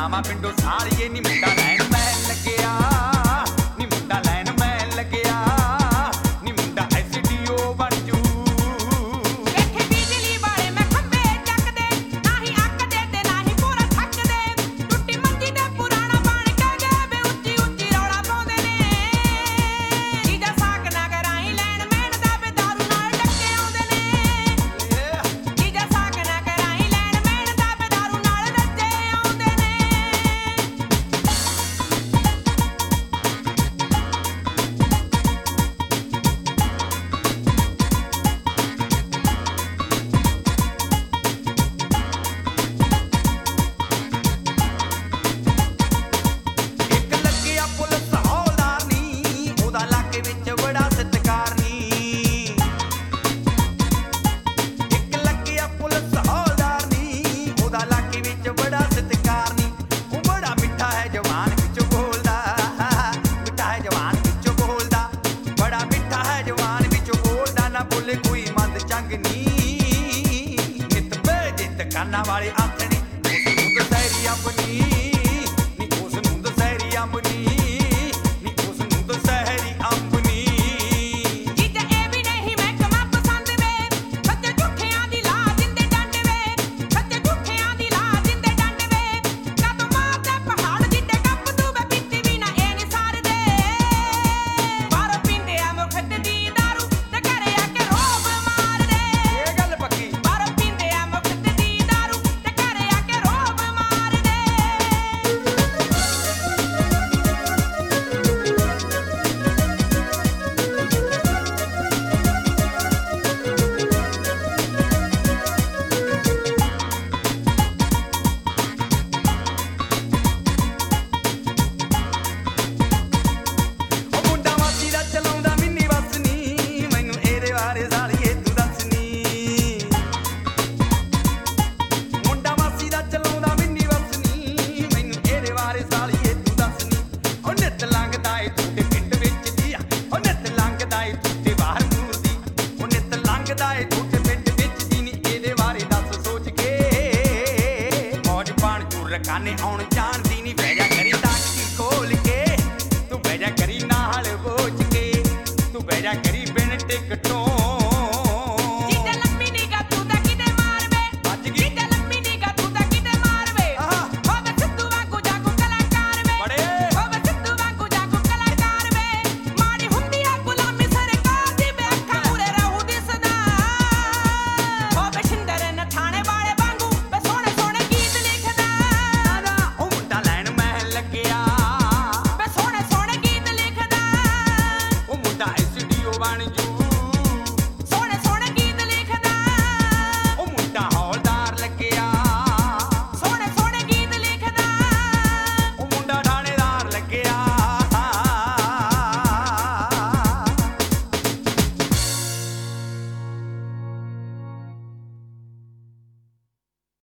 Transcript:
ਆਵਾਂ ਪਿੰਡੋਂ ਸਾਲੀਏ ਨੀ ਮੁੰਡਾ ਲੈਣ ਮੈਂ ਲੱਗਿਆ ਨੀ ਮੁੰਡਾ ਲੈਣ ਮੈਂ ਲੱਗਿਆ ਨੀ ਮੁੰਡਾ ਐਸਡੀਓ ਬਣ ਜੂ ਵੇਖੇ ਬਿਜਲੀ ਵਾਲੇ ਮੈਂ ਖੰਭੇ ਚੱਕਦੇ ਨਾਹੀਂ ਅੱਕਦੇ ਤੇ ਨਾਹੀਂ ਪੂਰਾ ਥੱਕਦੇ ਟੁੱਟੀ ਮੰਜੀ ਤੇ ਪੁਰਾਣਾ ਬਣ ਕੇ ਗਏ ਵੇ ਉੱਚੀ ਉੱਚੀ ਰੌਲਾ ਪਾਉਂਦੇ ਨੇ ਜੀਜਾ ਸਾਕ ਨਾ ਕਰਾਈ ਲੈਣ ਮੈਣ ਦਾ ਵੇ ਦਾਰੂ ਨਾਲ ਡੱਕੇ ਆਉਂਦੇ ਨੇ ਜੀਜਾ ਸਾਕ ਨਾ ਕਰਾਈ ਲੈਣ ਮੈਣ ਦਾ ਵੇ ਦਾਰੂ ਨਾਲ ਡੱਕੇ ਆਉਂਦੇ ਨੇ ਇੱਕ ਲੱਗਿਆ ਪੁਲਿਸ ਹੌਲਦਾਰ ਨੀ ਉਹਦਾ ਇਲਾਕੇ ਵਿੱਚ ਬੜਾ ਸਤਿਕਾਰ ਨੀ ਇੱਕ ਲੱਗਿਆ ਪੁਲਿਸ ਹੌਲਦਾਰ ਨੀ ਉਹਦਾ ਇਲਾਕੇ ਵਿੱਚ ਬੜਾ ਸਤਿਕਾਰ ਨੀ ਉਹ ਬੜਾ ਮਿੱਠਾ ਹੈ ਜਵਾਨ ਵਿੱਚੋਂ ਬੋਲਦਾ ਮਿੱਠਾ ਹੈ ਜਵਾਨ ਵਿੱਚੋਂ ਬੋਲਦਾ ਬੜਾ ਮਿੱਠਾ ਹੈ ਜਵਾਨ ਵਿੱਚੋਂ ਬੋਲਦਾ ਨਾ ਬੋਲੇ ਕੋਈ ਮੰਦ ਚੰਗ ਨੀ ਨਿਤ ਬੇਜਿੱਤ ਕਾਨਾਂ ਵਾਲੇ ਆਥਣੇ ਉਸ ਨੂੰ ਦਸਹਿਰੀ ਆਪਣੀ ਨੀ ਉਸ ਨੂੰ ਦਸਹਿਰੀ ਆਪਣੀ ਨੀ ਉਸ ਨੂੰ ਦਸਹਿਰੀ ਆਪਣੀ ਜੀਜਾ ਇਹ ਵੀ ਨਹੀਂ ਮਹਿਕਮਾ ਪਸੰਦ ਵੇ ਸੱਚੇ ਝੂਠਿਆਂ ਦੀ ਲਾ ਦਿੰਦੇ ਡੰਡ ਵੇ ਸੱਚੇ ਝੂਠਿਆਂ ਦੀ ਲਾ ਦਿੰਦੇ ਡੰਡ ਵੇ ਕਦੋਂ ਮਾਰਦੇ ਪਹਾੜ ਜਿੱਡੇ ਕੱਪ ਤੂੰ ਵੇ ਪੀਤੀ ਵੀ ਨਾ ਇਹ ਨੀ ਸਾਰਦੇ ਬਾਹਰੋਂ ਪੀਂਦੇ ਆ ਮੁਖਤ ਦੀ ਦਾਰੂ ਤੇ ਘਰੇ ਆ ਕੇ ਰੋਬ ਮਾਰਦੇ ਇਹ ਗੱਲ ਪੱਕੀ ਬਾਹਰੋਂ ਪੀਂਦੇ ਆ ਮੁਖਤ ਦੀ ਦਾਰੂ ਤੇ ਘਰੇ ਆ ਕੇ ਰੋਬ ਮਾਰਦੇ ਉਹ ਮੁੰਡਾ ਮਾਸੀ ਦਾ ਚਲਾਉਂਦਾ ਮਿੰਨੀ ਬੱਸ ਨੀ ਮੈਨੂੰ ਇਹਦੇ ਬਾਰੇ ਸਾਲੀਏ ਤੂੰ ਦੱਸ ਨੀ ਮੁੰਡਾ ਮਾਸੀ ਦਾ ਚਲਾਉਂਦਾ ਮਿੰਨੀ ਬੱਸ ਨੀ ਮੈਨੂੰ ਇਹਦੇ ਬਾਰੇ ਸਾਲੀਏ ਤੂੰ ਦੱਸ ਨੀ ਉਹ ਨਿੱਤ ਲੰਘਦਾ ਏ ਤੁਹਾਡੇ ਪਿੰਡ ਵਿੱਚ ਦੀ ਉਹ ਨਿੱਤ ਲੰਘਦਾ ਏ ਤੁਹਾਡੇ ਬਾਹਰ ਮੂਰ ਦੀ ਉਹ ਨਿੱਤ ਲੰਘਦਾ ਏ ਤੁਹਾਡੇ ਪਿੰਡ ਵਿੱਚ ਦੀ ਨੀ ਇਹਦੇ ਬਾਰੇ ਦੱਸ ਸੋਚ ਕੇ ਮੌਜ ਪਾਣ ਚੂਰ ਰਕਾਨੇ ਆਉਣ ਜਾਣ ਦੀ ਨੀ ਬਹਿ ਜਾ ਕਰੀ ਟਾਕੀ ਖੋਲ ਕੇ ਤੂੰ ਬਹਿ ਜਾ ਕਰੀ ਨਾਲ ਬੋਝ ਕੇ ਤੂੰ ਬਹਿ ਜਾ ਕਰੀ ਬਿਨ ਟਿਕਟੋਂ